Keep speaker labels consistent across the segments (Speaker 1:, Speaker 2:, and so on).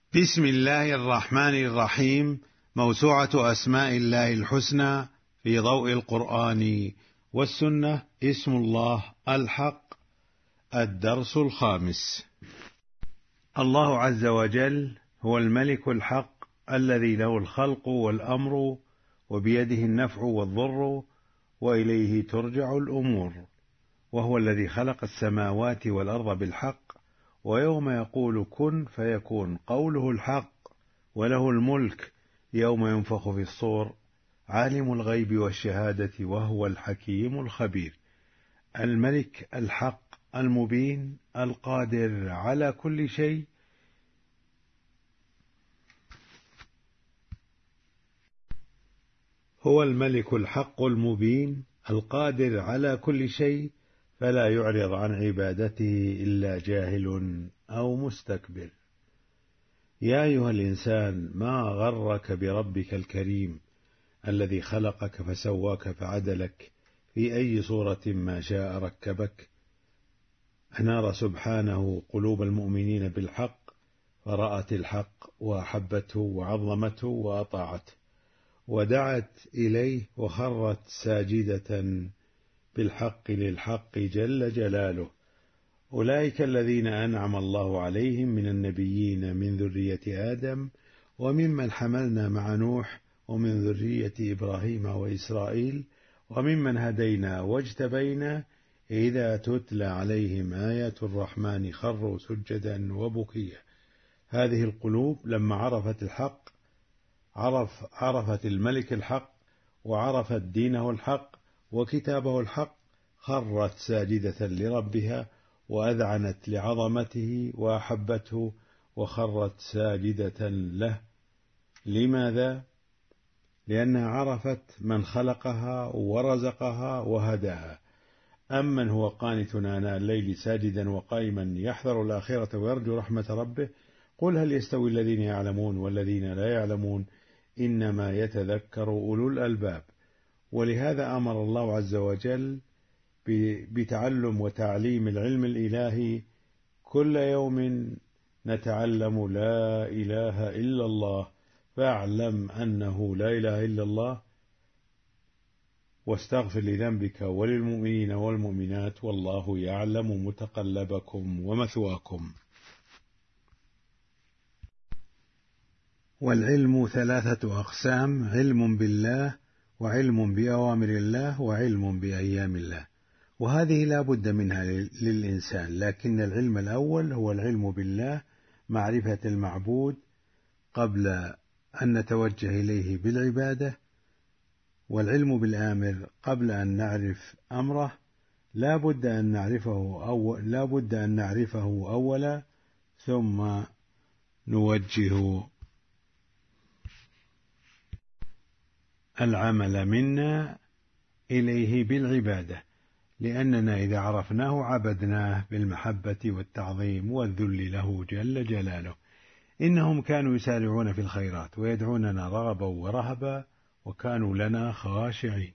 Speaker 1: بسم الله الرحمن الرحيم. موسوعة أسماء الله الحسنى في ضوء القرآن والسنة. اسم الله الحق. الدرس الخامس. الله عز وجل هو الملك الحق الذي له الخلق والأمر وبيده النفع والضر وإليه ترجع الأمور، وهو الذي خلق السماوات والأرض بالحق، ويوم يقول كن فيكون قوله الحق، وله الملك يوم ينفخ في الصور، عالم الغيب والشهادة وهو الحكيم الخبير. الملك الحق المبين القادر على كل شيء، هو الملك الحق المبين القادر على كل شيء، فلا يعرض عن عبادته إلا جاهل أو مستكبر. يا أيها الإنسان، ما غرك بربك الكريم الذي خلقك فسواك فعدلك في أي صورة ما شاء ركبك. أنار سبحانه قلوب المؤمنين بالحق، فرأت الحق وأحبته وعظمته وأطاعته ودعت إليه وخرت ساجدة بالحق للحق جل جلاله. أولئك الذين أنعم الله عليهم من النبيين من ذرية آدم وممن حملنا مع نوح ومن ذرية إبراهيم وإسرائيل وممن هدينا واجتبينا، إذا تتلى عليهم آيات الرحمن خروا سجدا وبكيا. هذه القلوب لما عرفت الحق عرفت الملك الحق، وعرفت دينه الحق وكتابه الحق، خرت ساجدة لربها وأذعنت لعظمته وأحبته وخرت ساجدة له. لماذا؟ لأنها عرفت من خلقها ورزقها وهداها. أمن هو قانت آناء الليل ساجدا وقائما يحذر الآخرة ويرجو رحمة ربه، قل هل يستوي الذين يعلمون والذين لا يعلمون، إنما يتذكر أولو الألباب. ولهذا أمر الله عز وجل بتعلم وتعليم العلم الإلهي. كل يوم نتعلم لا إله إلا الله، فاعلم أنه لا إله إلا الله، واستغفر لذنبك وللمؤمنين والمؤمنات، والله يعلم متقلبكم ومثواكم. والعلم ثلاثة أقسام: علم بالله، وعلم بأوامر الله، وعلم بأيام الله. وهذه لا بد منها للإنسان، لكن العلم الأول هو العلم بالله، معرفة المعبود قبل أن نتوجه إليه بالعبادة. والعلم بالآمر قبل أن نعرف أمره، لا بد أن نعرفه أولا، ثم نوجه العمل منا إليه بالعبادة، لأننا إذا عرفناه عبدناه بالمحبة والتعظيم والذل له جل جلاله. إنهم كانوا يسارعون في الخيرات ويدعوننا رغبا ورهبا وكانوا لنا خاشعين.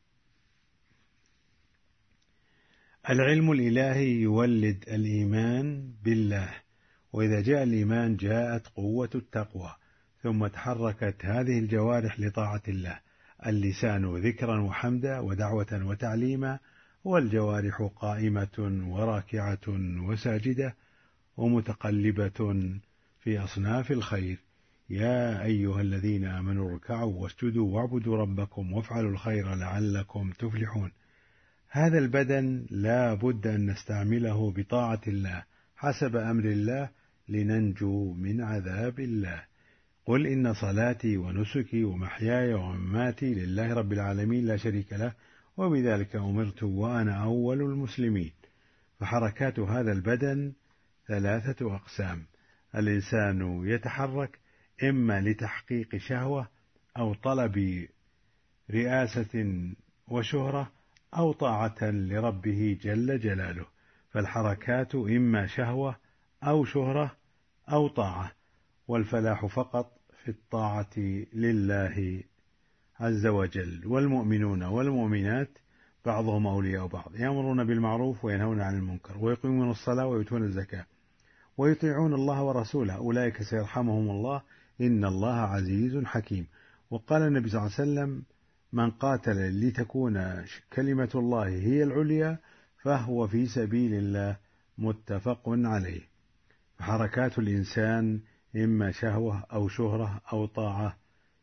Speaker 1: العلم الإلهي يولد الإيمان بالله، وإذا جاء الإيمان جاءت قوة التقوى، ثم تحركت هذه الجوارح لطاعة الله: اللسان ذكرا وحمدا ودعوة وتعليما، والجوارح قائمة وراكعة وساجدة ومتقلبة في أصناف الخير. يا أيها الذين آمنوا اركعوا واسجدوا واعبدوا ربكم وافعلوا الخير لعلكم تفلحون. هذا البدن لا بد أن نستعمله بطاعة الله حسب أمر الله لننجو من عذاب الله. قل إن صلاتي ونسكي ومحياي ومماتي لله رب العالمين لا شريك له، وبذلك أمرت وأنا أول المسلمين. فحركات هذا البدن ثلاثة أقسام: الإنسان يتحرك إما لتحقيق شهوة أو طلب رئاسة وشهرة أو طاعة لربه جل جلاله. فالحركات إما شهوة أو شهرة أو طاعة، والفلاح فقط في الطاعة لله عز وجل. والمؤمنون والمؤمنات بعضهم أولياء بعض، يأمرون بالمعروف وينهون عن المنكر ويقيمون الصلاة ويؤتون الزكاة ويطيعون الله ورسوله أولئك سيرحمهم الله إن الله عزيز حكيم. وقال النبي صلى الله عليه وسلم: من قاتل لتكون كلمة الله هي العليا فهو في سبيل الله، متفق عليه. حركات الإنسان إما شهوة أو شهرة أو طاعة.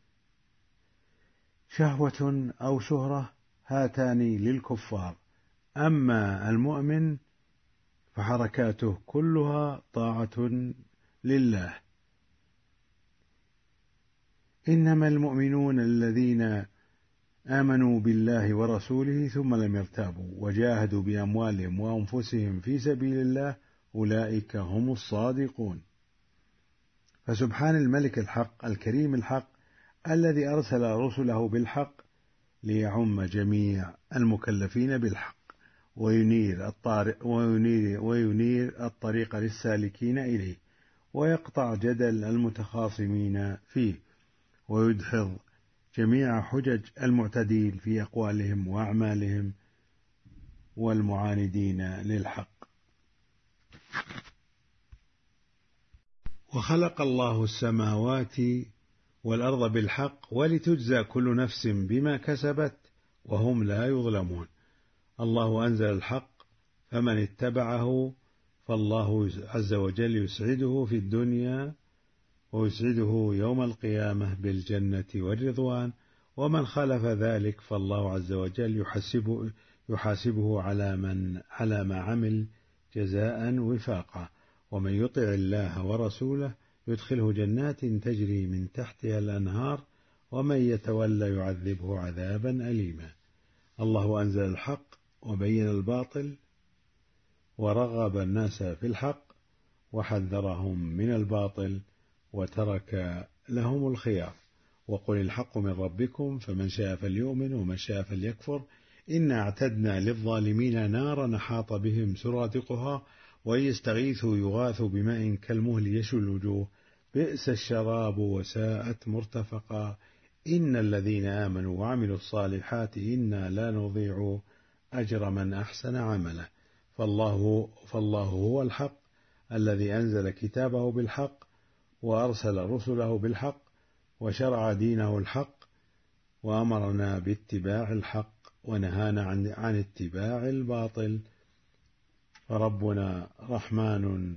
Speaker 1: شهوة أو شهرة هاتان للكفار، أما المؤمن فحركاته كلها طاعة لله. إنما المؤمنون الذين آمنوا بالله ورسوله ثم لم يرتابوا وجاهدوا بأموالهم وأنفسهم في سبيل الله أولئك هم الصادقون. فسبحان الملك الحق الكريم الحق الذي أرسل رسله بالحق ليعم جميع المكلفين بالحق وينير الطريق للسالكين إليه، ويقطع جدل المتخاصمين فيه، ويدحض جميع حجج المعتدين في أقوالهم وأعمالهم والمعاندين للحق. وخلق الله السماوات والأرض بالحق ولتجزى كل نفس بما كسبت وهم لا يظلمون. الله أنزل الحق فمن اتبعه فالله عز وجل يسعده في الدنيا ويسعده يوم القيامة بالجنة والرضوان، ومن خالف ذلك فالله عز وجل يحاسبه على ما عمل جزاء وفاقا. ومن يطع الله ورسوله يدخله جنات تجري من تحتها الأنهار ومن يتولى يعذبه عذابا أليما. الله أنزل الحق وبين الباطل ورغب الناس في الحق وحذرهم من الباطل وترك لهم الخيار. وقل الحق من ربكم فمن شاء فليؤمن ومن شاء فليكفر إنا اعتدنا للظالمين نارا أحاط بهم سرادقها وإن يستغيثوا يغاثوا بماء كالمهل يشوي الوجوه بئس الشراب وساءت مرتفقا إن الذين آمنوا وعملوا الصالحات إنا لا نضيع أجر من أحسن عملا. فالله هو الحق الذي أنزل كتابه بالحق وأرسل رسله بالحق وشرع دينه الحق وأمرنا باتباع الحق ونهانا عن اتباع الباطل. فربنا رحمن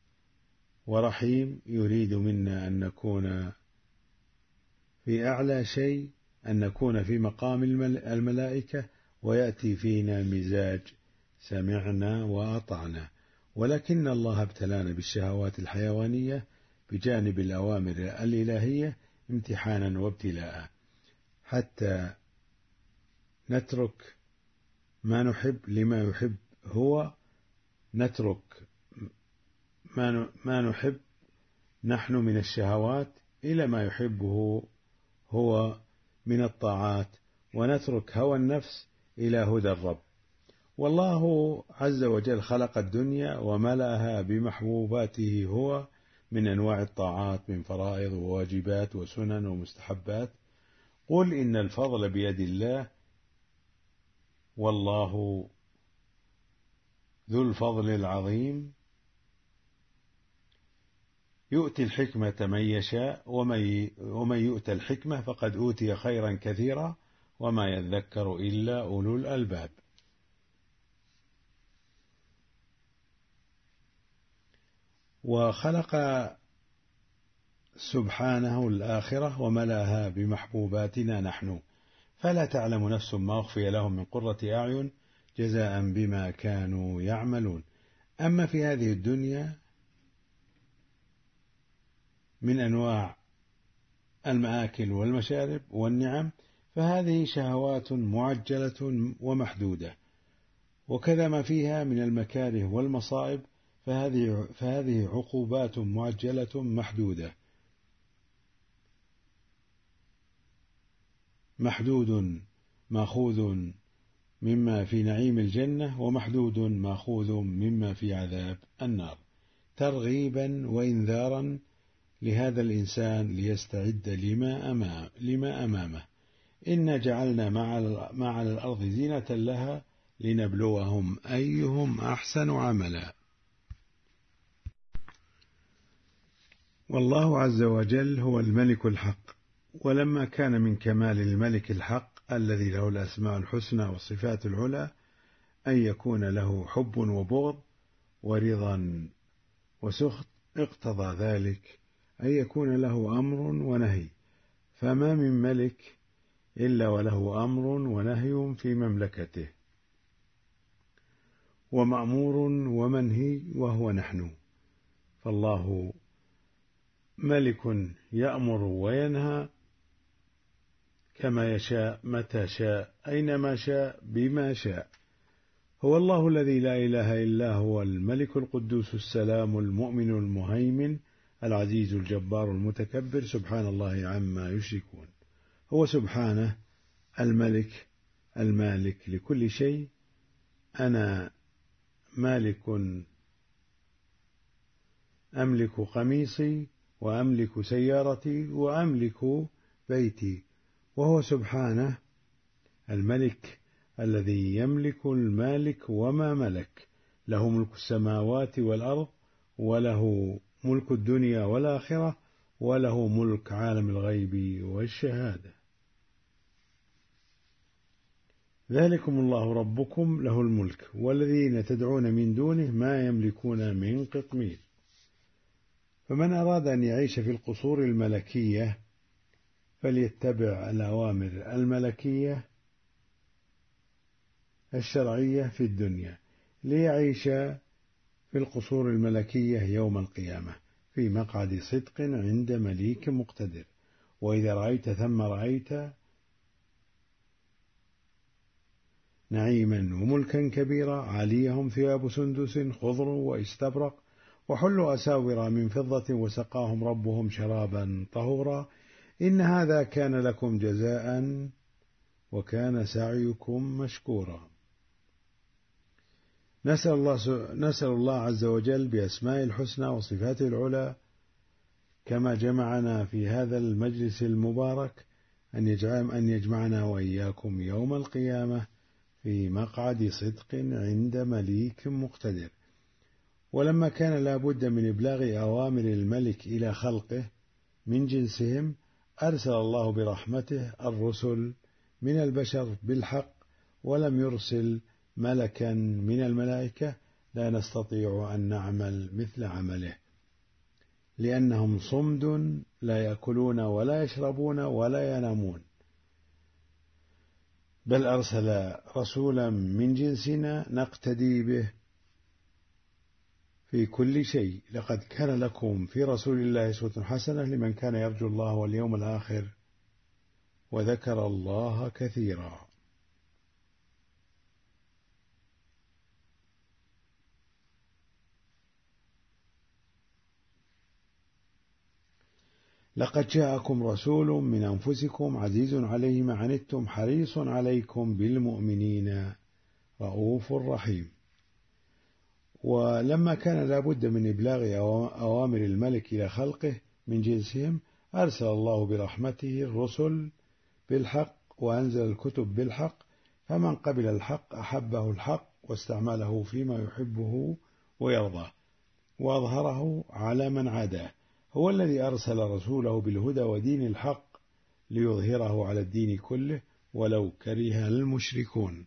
Speaker 1: ورحيم يريد منا أن نكون في أعلى شيء، أن نكون في مقام الملائكة، ويأتي فينا مزاج سمعنا وأطعنا. ولكن الله ابتلانا بالشهوات الحيوانية بجانب الأوامر الإلهية امتحانا وابتلاء حتى نترك ما نحب لما يحب هو، نترك ما نحب نحن من الشهوات إلى ما يحبه هو من الطاعات، ونترك هوى النفس إلى هدى الرب. والله عز وجل خلق الدنيا وملأها بمحبوباته هو من أنواع الطاعات من فرائض وواجبات وسنن ومستحبات. قل إن الفضل بيد الله والله ذو الفضل العظيم يؤتي الحكمة من يشاء ومن يؤت الحكمة فقد أوتي خيرا كثيرا وما يذكر إلا أولو الألباب. وخلق سبحانه الآخرة وملأها بمحبوباتنا نحن، فلا تعلم نفس ما أخفي لهم من قرة أعين جزاء بما كانوا يعملون. أما في هذه الدنيا من أنواع المآكل والمشارب والنعم فهذه شهوات معجلة ومحدودة، وكذا ما فيها من المكاره والمصائب فهذه عقوبات معجلة محدودة، محدود ماخوذ مما في نعيم الجنة ومحدود ماخوذ مما في عذاب النار، ترغيبا وإنذارا لهذا الإنسان ليستعد لما أمامه. إنا جعلنا ما على الأرض زينة لها لنبلوهم أيهم أحسن عملا. والله عز وجل هو الملك الحق، ولما كان من كمال الملك الحق الذي له الأسماء الحسنى والصفات العلى أن يكون له حب وبغض ورضا وسخط، اقتضى ذلك أن يكون له أمر ونهي، فما من ملك إلا وله أمر ونهي في مملكته، ومأمور ومنهي وهو نحن. فالله ملك يأمر وينهى كما يشاء متى شاء أينما شاء بما شاء. هو الله الذي لا إله إلا هو الملك القدوس السلام المؤمن المهيمن العزيز الجبار المتكبر، سبحان الله عما يشركون. هو سبحانه الملك المالك لكل شيء. أنا مالك أملك قميصي وأملك سيارتي وأملك بيتي، وهو سبحانه الملك الذي يملك المالك وما ملك، له ملك السماوات والأرض، وله ملك الدنيا والآخرة، وله ملك عالم الغيب والشهادة. ذلكم الله ربكم له الملك، والذين تدعون من دونه ما يملكون من قطمير. فمن أراد أن يعيش في القصور الملكية فليتبع الأوامر الملكية الشرعية في الدنيا، ليعيش في القصور الملكية يوم القيامة في مقعد صدق عند مليك مقتدر. وإذا رأيت ثم رأيت نعيما وملكا كبيرا، عاليهم ثياب سندس خضر واستبرق وحلوا أساور من فضة وسقاهم ربهم شرابا طهورا، إن هذا كان لكم جزاء وكان سعيكم مشكورا. نسأل الله عز وجل بأسماء الحسنى وصفاته العلى كما جمعنا في هذا المجلس المبارك أن يجمعنا وإياكم يوم القيامة في مقعد صدق عند مليك مقتدر. ولما كان لا بد من إبلاغ أوامر الملك إلى خلقه من جنسهم، أرسل الله برحمته الرسل من البشر بالحق، ولم يرسل ملكا من الملائكة لا نستطيع أن نعمل مثل عمله، لأنهم صمد لا يأكلون ولا يشربون ولا ينامون، بل أرسل رسولا من جنسنا نقتدي به في كل شيء. لقد كان لكم في رسول الله أسوة حسنة لمن كان يرجو الله واليوم الآخر وذكر الله كثيرا. لقد جاءكم رسول من أنفسكم عزيز عليه ما عنتم حريص عليكم بالمؤمنين رؤوف رحيم. ولما كان لا بد من إبلاغ أوامر الملك إلى خلقه من جنسهم، أرسل الله برحمته الرسل بالحق وأنزل الكتب بالحق، فمن قبل الحق أحبه الحق واستعمله فيما يحبه ويرضاه، وأظهره على من عاداه. هو الذي أرسل رسوله بالهدى ودين الحق ليظهره على الدين كله ولو كره المشركون.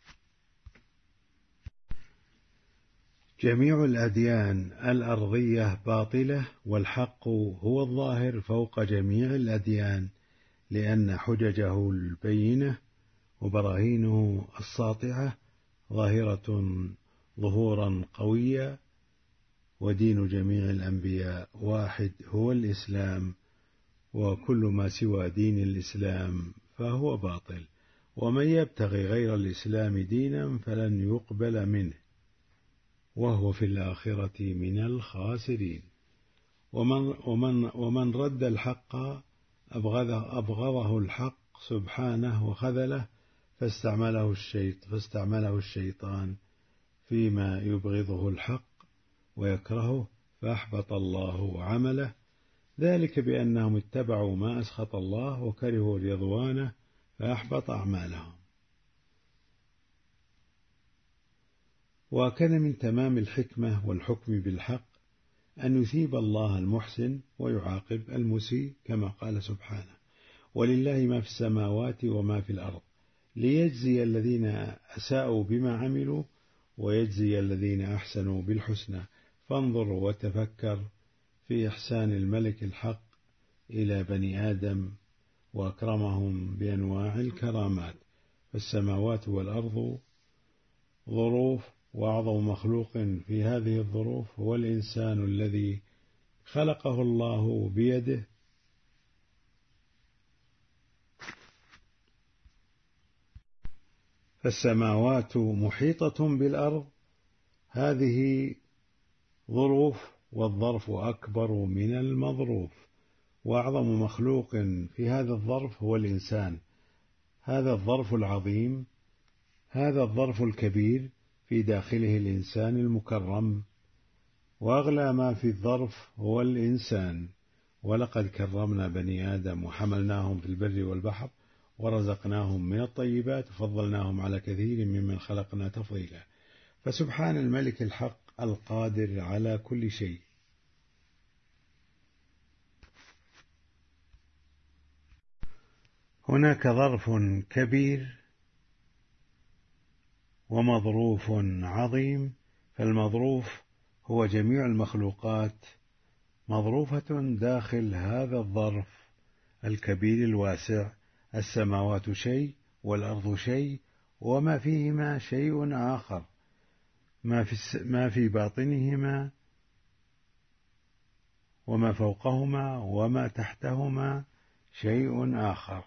Speaker 1: جميع الأديان الأرضية باطلة، والحق هو الظاهر فوق جميع الأديان، لأن حججه البينة وبراهينه الساطعة ظاهرة ظهورا قويا. ودين جميع الأنبياء واحد هو الإسلام، وكل ما سوى دين الإسلام فهو باطل، ومن يبتغي غير الإسلام دينا فلن يقبل منه وهو في الآخرة من الخاسرين. ومن رد الحق أبغضه الحق سبحانه وخذله، فاستعمله الشيطان فيما يبغضه الحق ويكرهه، فأحبط الله عمله، ذلك بأنهم اتبعوا ما أسخط الله وكرهوا رضوانه فأحبط أعمالهم. وكان من تمام الحكمة والحكم بالحق أن يثيب الله المحسن ويعاقب المسيء كما قال سبحانه: ولله ما في السماوات وما في الأرض ليجزي الذين أساءوا بما عملوا ويجزي الذين أحسنوا بالحسنى. فانظر وتفكر في إحسان الملك الحق إلى بني آدم وأكرمهم بأنواع الكرامات. فالسماوات والأرض ظروف، وأعظم مخلوق في هذه الظروف هو الإنسان الذي خلقه الله بيده، فالسماوات محيطة بالأرض، هذه ظروف، والظرف أكبر من المظروف، وأعظم مخلوق في هذا الظرف هو الإنسان. هذا الظرف العظيم، هذا الظرف الكبير في داخله الإنسان المكرم، وأغلى ما في الظرف هو الإنسان. ولقد كرمنا بني آدم وحملناهم في البر والبحر ورزقناهم من الطيبات وفضلناهم على كثير ممن خلقنا تفضيلا. فسبحان الملك الحق القادر على كل شيء. هناك ظرف كبير ومظروف عظيم، فالمظروف هو جميع المخلوقات مظروفة داخل هذا الظرف الكبير الواسع. السماوات شيء والأرض شيء وما فيهما شيء آخر، ما في باطنهما وما فوقهما وما تحتهما شيء آخر.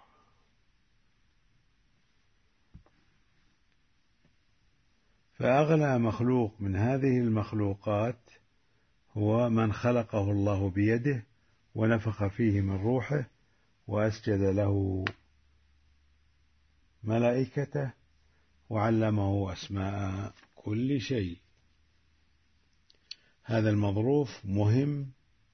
Speaker 1: فأغلى مخلوق من هذه المخلوقات هو من خلقه الله بيده ونفخ فيه من روحه وأسجد له ملائكته وعلمه أسماء كل شيء. هذا المظروف مهم،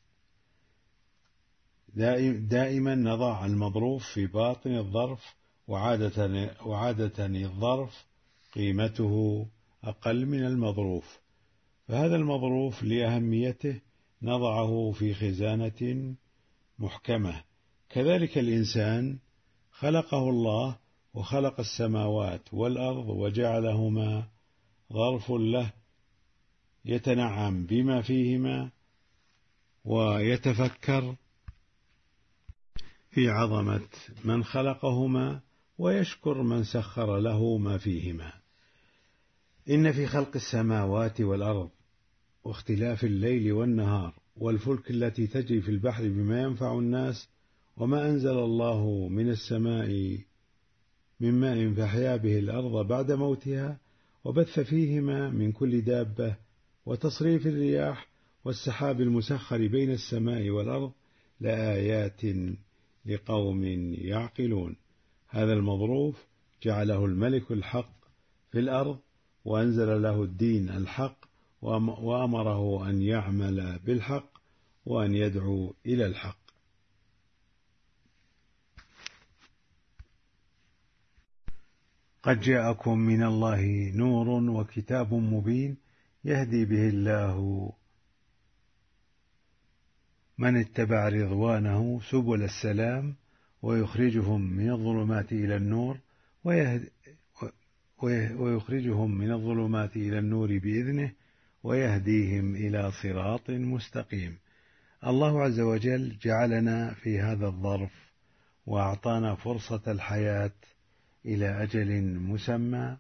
Speaker 1: دائما نضع المظروف في باطن الظرف، وعادة الظرف قيمته أقل من المظروف، فهذا المظروف لأهميته نضعه في خزانة محكمة. كذلك الإنسان خلقه الله وخلق السماوات والأرض وجعلهما ظرف له يتنعم بما فيهما ويتفكر في عظمة من خلقهما ويشكر من سخر له ما فيهما. إن في خلق السماوات والأرض واختلاف الليل والنهار والفلك التي تجري في البحر بما ينفع الناس وما أنزل الله من السماء من ماء فأحيا به الأرض بعد موتها وبث فيهما من كل دابة وتصريف الرياح والسحاب المسخر بين السماء والأرض لآيات لقوم يعقلون. هذا المظروف جعله الملك الحق في الأرض وأنزل له الدين الحق وأمره أن يعمل بالحق وأن يدعو إلى الحق. قد جاءكم من الله نور وكتاب مبين يهدي به الله من اتبع رضوانه سبل السلام ويخرجهم من الظلمات إلى النور ويخرجهم من الظلمات إلى النور بإذنه ويهديهم إلى صراط مستقيم. الله عز وجل جعلنا في هذا الظرف وأعطانا فرصة الحياة إلى أجل مسمى،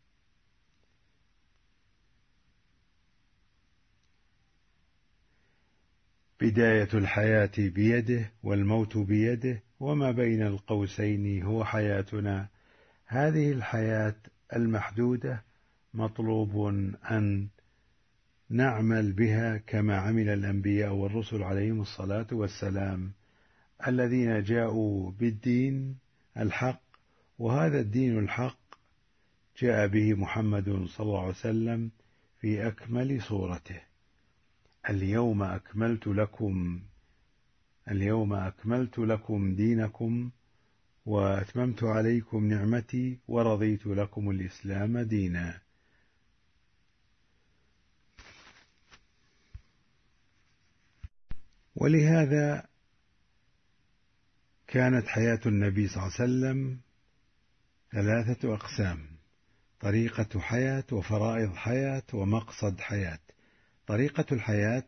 Speaker 1: بداية الحياة بيده والموت بيده وما بين القوسين هو حياتنا. هذه الحياة المحدودة مطلوب أن نعمل بها كما عمل الأنبياء والرسل عليهم الصلاة والسلام الذين جاءوا بالدين الحق، وهذا الدين الحق جاء به محمد صلى الله عليه وسلم في أكمل صورته. اليوم أكملت لكم دينكم وأتممت عليكم نعمتي ورضيت لكم الإسلام دينا. ولهذا كانت حياة النبي صلى الله عليه وسلم 3 أقسام: طريقة حياة، وفرائض حياة، ومقصد حياة. طريقة الحياة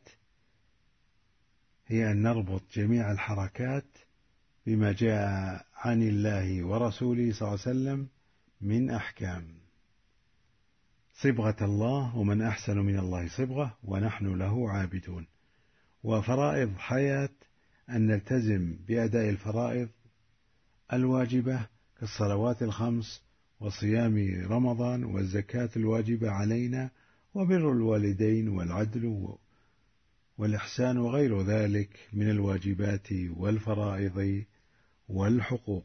Speaker 1: هي أن نربط جميع الحركات بما جاء عن الله ورسوله صلى الله عليه وسلم من أحكام. صبغة الله، ومن أحسن من الله صبغة ونحن له عابدون. وفرائض حياة أن نلتزم بأداء الفرائض الواجبة كالصلوات 5 وصيام رمضان والزكاة الواجبة علينا وبر الوالدين والعدل والإحسان وغير ذلك من الواجبات والفرائض والحقوق.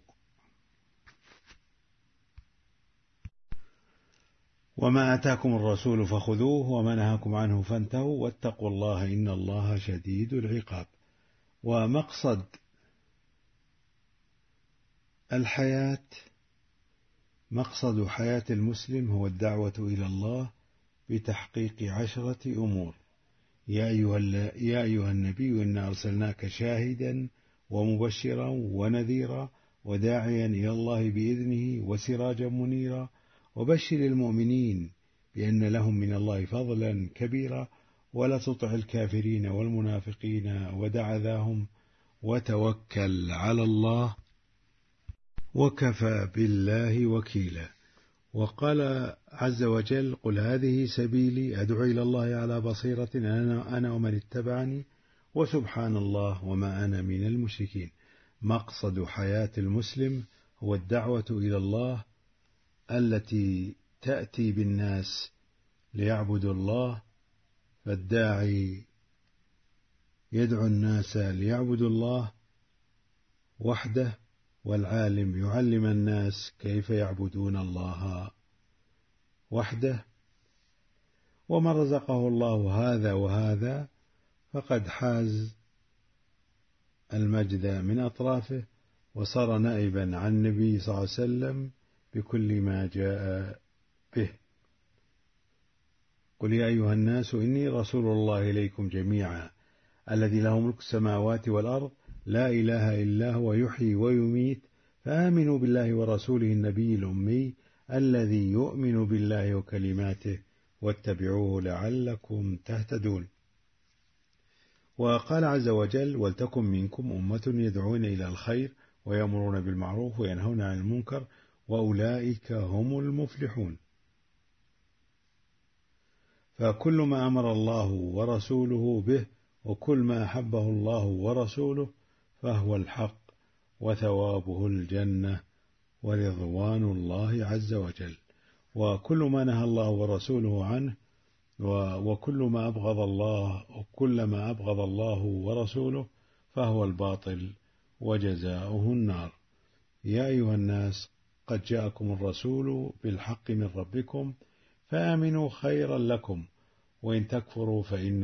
Speaker 1: وما آتاكم الرسول فخذوه وما نهاكم عنه فانتهوا واتقوا الله إن الله شديد العقاب. ومقصد الحياة، مقصد حياة المسلم هو الدعوة إلى الله بتحقيق 10 أمور: يا أيها النبي إنا أرسلناك شاهدا ومبشرا ونذيرا وداعيا إلى الله بإذنه وسراجا منيرا وبشر المؤمنين بأن لهم من الله فضلا كبيرا ولا تطع الكافرين والمنافقين ودع ذاهم وتوكل على الله وكفى بالله وكيلا. وقال عز وجل: قل هذه سبيلي أدعو إلى الله على بصيرة أنا ومن اتبعني وسبحان الله وما أنا من المشركين. مقصد حياة المسلم هو الدعوة إلى الله التي تأتي بالناس ليعبدوا الله، فالداعي يدعو الناس ليعبدوا الله وحده، والعالم يعلم الناس كيف يعبدون الله وحده. ومن رزقه الله هذا وهذا فقد حاز المجد من أطرافه وصار نائبا عن النبي صلى الله عليه وسلم بكل ما جاء به. قل يا أيها الناس إني رسول الله إليكم جميعا الذي له ملك السماوات والأرض لا إله إلا هو يحيي ويميت فآمنوا بالله ورسوله النبي الأمي الذي يؤمن بالله وكلماته واتبعوه لعلكم تهتدون. وقال عز وجل: ولتكن منكم أمة يدعون إلى الخير ويأمرون بالمعروف وينهون عن المنكر وأولئك هم المفلحون. فكل ما أمر الله ورسوله به وكل ما أحبه الله ورسوله فهو الحق وثوابه الجنة ورضوان الله عز وجل، وكل ما نهى الله ورسوله عنه وكل ما أبغض الله ورسوله فهو الباطل وجزاؤه النار. يا أيها الناس قد جاءكم الرسول بالحق من ربكم فآمنوا خيرا لكم وإن تكفروا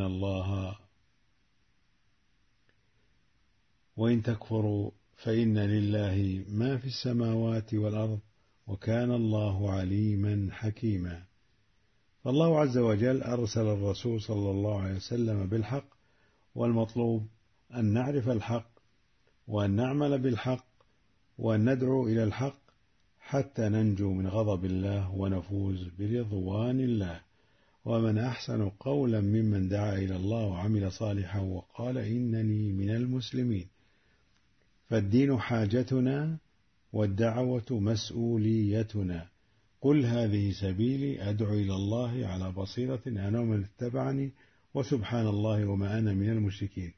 Speaker 1: فإن لله ما في السماوات والأرض وكان الله عليما حكيما. فالله عز وجل أرسل الرسول صلى الله عليه وسلم بالحق، والمطلوب أن نعرف الحق وأن نعمل بالحق وأن ندعو إلى الحق حتى ننجو من غضب الله ونفوز برضوان الله. ومن أحسن قولا ممن دعا إلى الله وعمل صالحا وقال إنني من المسلمين. فالدين حاجتنا والدعوة مسؤوليتنا. قل هذه سبيلي أدعو إلى الله على بصيرة أنا ومن اتبعني وسبحان الله وما أنا من المشركين.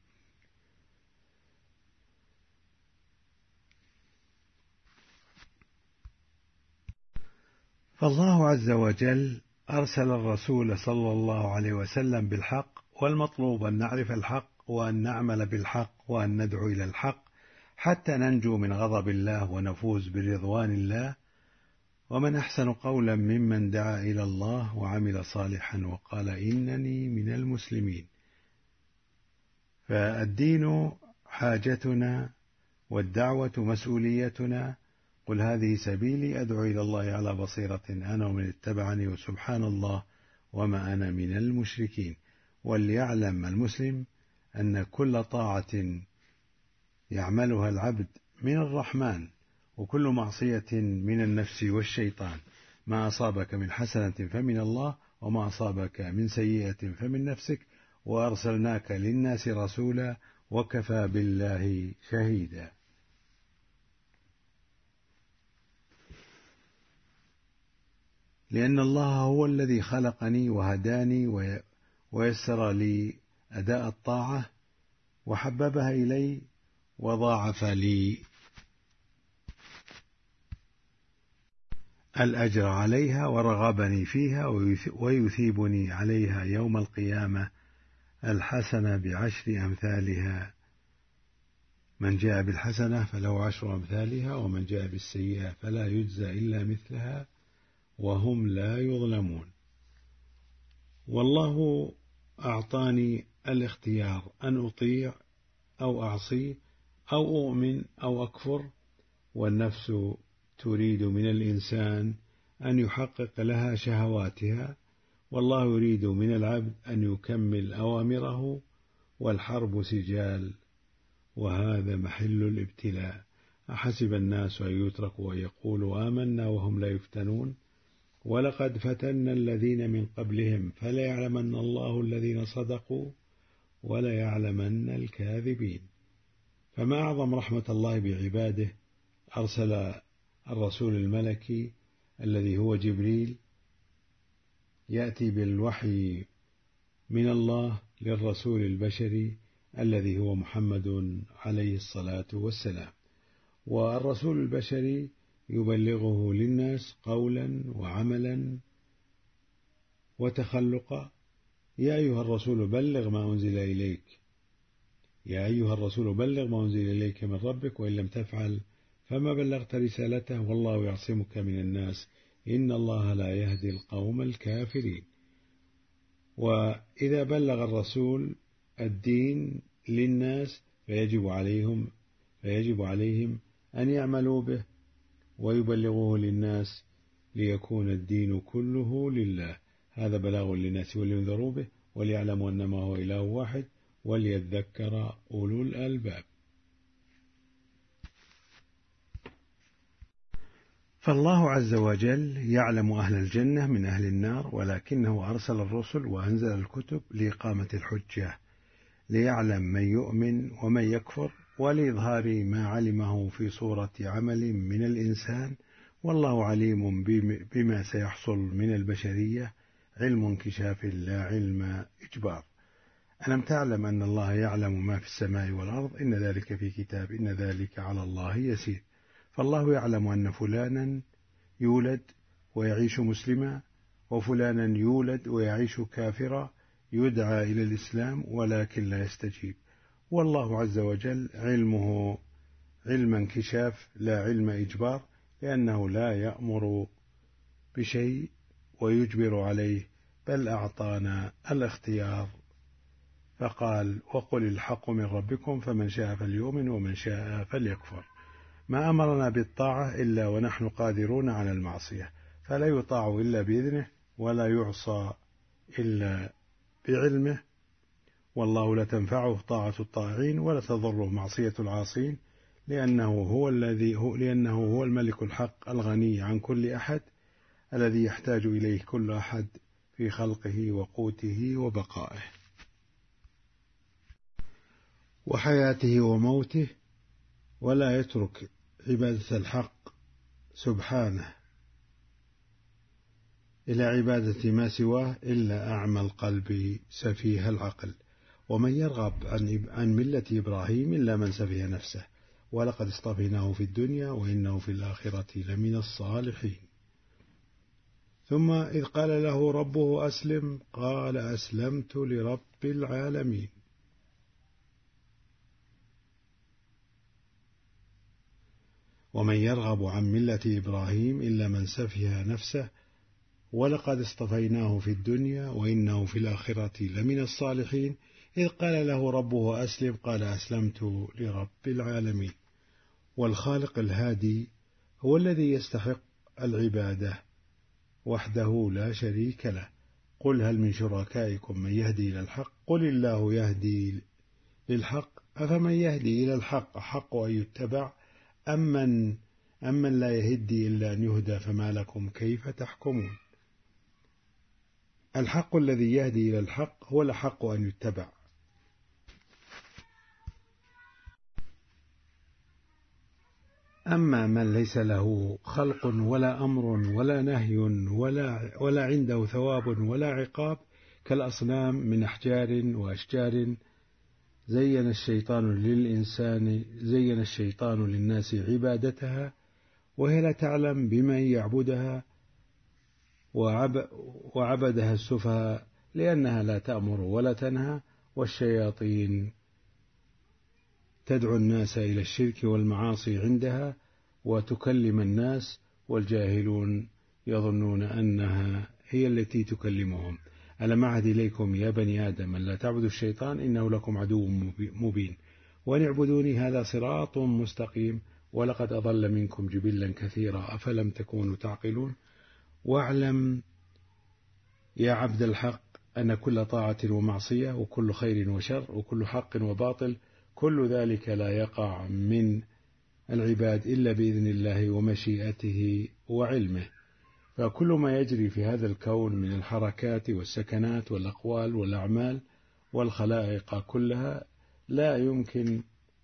Speaker 1: فالله عز وجل أرسل الرسول صلى الله عليه وسلم بالحق، والمطلوب أن نعرف الحق وأن نعمل بالحق وأن ندعو إلى الحق حتى ننجو من غضب الله ونفوز برضوان الله. ومن أحسن قولا ممن دعا إلى الله وعمل صالحا وقال إنني من المسلمين. فالدين حاجتنا والدعوة مسؤوليتنا. قل هذه سبيلي أدعو إلى الله على بصيرة أنا ومن اتبعني وسبحان الله وما أنا من المشركين. وليعلم المسلم أن كل طاعة يعملها العبد من الرحمن وكل معصية من النفس والشيطان، ما أصابك من حسنة فمن الله وما أصابك من سيئة فمن نفسك وأرسلناك للناس رسولا وكفى بالله شهيدا. لأن الله هو الذي خلقني وهداني ويسر لي أداء الطاعة وحببها إلي وضاعف لي الأجر عليها ورغبني فيها ويثيبني عليها يوم القيامة الحسنة بعشر أمثالها، من جاء بالحسنة فله 10 أمثالها ومن جاء بالسيئة فلا يجزى إلا مثلها وهم لا يظلمون. والله أعطاني الاختيار أن أطيع أو أعصي أو أؤمن أو أكفر، والنفس تريد من الإنسان أن يحقق لها شهواتها، والله يريد من العبد أن يكمل أوامره، والحرب سجال وهذا محل الابتلاء. أحسب الناس أن يتركوا ويقولوا آمنا وهم لا يفتنون، ولقد فتنا الذين من قبلهم فليعلمن الله الذين صدقوا وليعلمن الكاذبين. فما أعظم رحمة الله بعباده، أرسل الرسول الملكي الذي هو جبريل يأتي بالوحي من الله للرسول البشري الذي هو محمد عليه الصلاة والسلام، والرسول البشري يبلغه للناس قولا وعملا وتخلقا. يا أيها الرسول بلغ ما أنزل إليك، يا أيها الرسول بلغ ما أنزل إليك من ربك وإن لم تفعل فما بلغت رسالته والله يعصمك من الناس إن الله لا يهدي القوم الكافرين. وإذا بلغ الرسول الدين للناس فيجب عليهم أن يعملوا به ويبلغوه للناس ليكون الدين كله لله. هذا بلاغ للناس ولينذروا به وليعلموا أنما هو إله واحد وليذكر أولو الألباب. فالله عز وجل يعلم أهل الجنة من أهل النار، ولكنه أرسل الرسل وأنزل الكتب لإقامة الحجة، ليعلم من يؤمن ومن يكفر، ولإظهار ما علمه في صورة عمل من الإنسان. والله عليم بما سيحصل من البشرية، علم انكشاف لا علم إجبار. ألم تعلم أن الله يعلم ما في السماء والأرض، إن ذلك في كتاب، إن ذلك على الله يسير. فالله يعلم أن فلانا يولد ويعيش مسلما، وفلانا يولد ويعيش كافرا يدعى إلى الإسلام ولكن لا يستجيب. والله عز وجل علمه علم انكشاف لا علم إجبار، لأنه لا يأمر بشيء ويجبر عليه، بل أعطانا الاختيار فقال وقل الحق من ربكم فمن شاء فليؤمن ومن شاء فليكفر. ما أمرنا بالطاعة إلا ونحن قادرون على المعصية، فلا يطاع إلا بإذنه ولا يعصى إلا بعلمه. والله لا تنفعه طاعة الطاعين ولا تضره معصية العاصين، لأنه هو الملك الحق الغني عن كل أحد، الذي يحتاج إليه كل أحد في خلقه وقوته وبقائه وحياته وموته، ولا يترك عبادة الحق سبحانه إلى عبادة ما سواه إلا أعمى القلب سفيه العقل. ومن يرغب عن ملة إبراهيم إلا من سفيه نفسه ولقد اصطفيناه في الدنيا وإنه في الآخرة لمن الصالحين. ثم إذ قال له ربه أسلم قال أسلمت لرب العالمين. ومن يرغب عن ملة إبراهيم إلا من سفه نفسه ولقد اصطفيناه في الدنيا وإنه في الآخرة لمن الصالحين. إذ قال له ربه أسلم قال أسلمت لرب العالمين. والخالق الهادي هو الذي يستحق العبادة وحده لا شريك له. قل هل من شركائكم من يهدي إلى الحق قل الله يهدي للحق أفمن يهدي إلى الحق أحق أن يتبع أمن لا يهدي إلا أن يهدى فما لكم كيف تحكمون. الحق الذي يهدي إلى الحق هو الحق أن يتبع. أما من ليس له خلق ولا أمر ولا نهي ولا عنده ثواب ولا عقاب كالأصنام من أحجار وأشجار زين الشيطان للناس عبادتها وهي لا تعلم بمن يعبدها وعبدها السفهاء لأنها لا تأمر ولا تنهى، والشياطين تدعو الناس إلى الشرك والمعاصي عندها وتكلم الناس، والجاهلون يظنون أنها هي التي تكلمهم. ألم أعهد إليكم يا بني آدم أن لا تعبدوا الشيطان إنه لكم عدو مبين وأن اعبدوني هذا صراط مستقيم ولقد أضل منكم جبلا كثيرا أفلم تكونوا تعقلون. واعلم يا عبد الحق أن كل طاعة ومعصية وكل خير وشر وكل حق وباطل كل ذلك لا يقع من العباد إلا بإذن الله ومشيئته وعلمه. فكل ما يجري في هذا الكون من الحركات والسكنات والأقوال والأعمال والخلائق كلها لا يمكن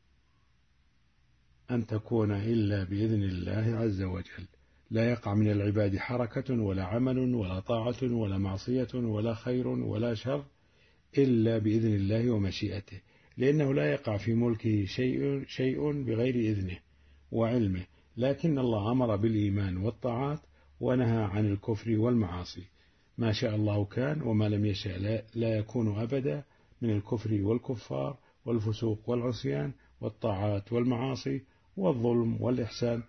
Speaker 1: أن تكون إلا بإذن الله عز وجل. لا يقع من العباد حركة ولا عمل ولا طاعة ولا معصية ولا خير ولا شر إلا بإذن الله ومشيئته، لأنه لا يقع في ملكه شيء بغير إذنه وعلمه. لكن الله أمر بالإيمان والطاعات ونهى عن الكفر والمعاصي. ما شاء الله كان وما لم يشاء لا يكون أبدا من الكفر والكفار والفسوق والعصيان والطاعات والمعاصي والظلم والإحسان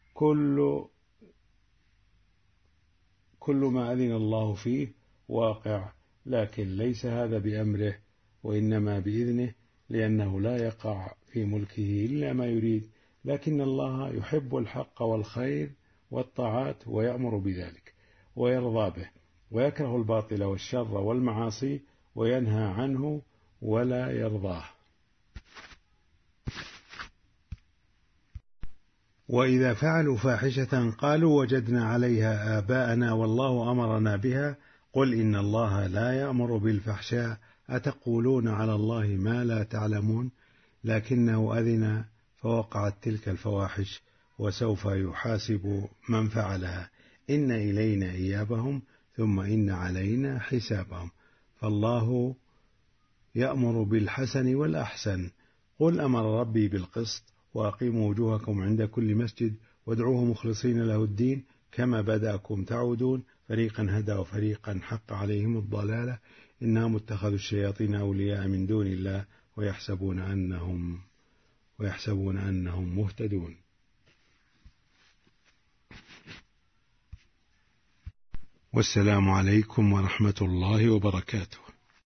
Speaker 1: كل ما أذن الله فيه واقع، لكن ليس هذا بأمره وإنما بإذنه، لأنه لا يقع في ملكه إلا ما يريد. لكن الله يحب الحق والخير والطاعات ويأمر بذلك ويرضى به، ويكره الباطل والشر والمعاصي وينهى عنه ولا يرضاه. وإذا فعلوا فاحشة قالوا وجدنا عليها آباءنا والله أمرنا بها قل إن الله لا يأمر بالفحشاء أتقولون على الله ما لا تعلمون لكنه أذن فوقعت تلك الفواحش وسوف يحاسب من فعلها إن إلينا إيابهم ثم إن علينا حسابهم. فالله يأمر بالحسن والأحسن قل أمر ربي بالقسط وأقيموا وجوهكم عند كل مسجد وادعوه مخلصين له الدين كما بدأكم تعودون فريقا هدى وفريقا حق عليهم الضلالة إنهم اتخذوا الشياطين أولياء من دون الله ويحسبون أنهم مهتدون. والسلام عليكم ورحمة الله وبركاته.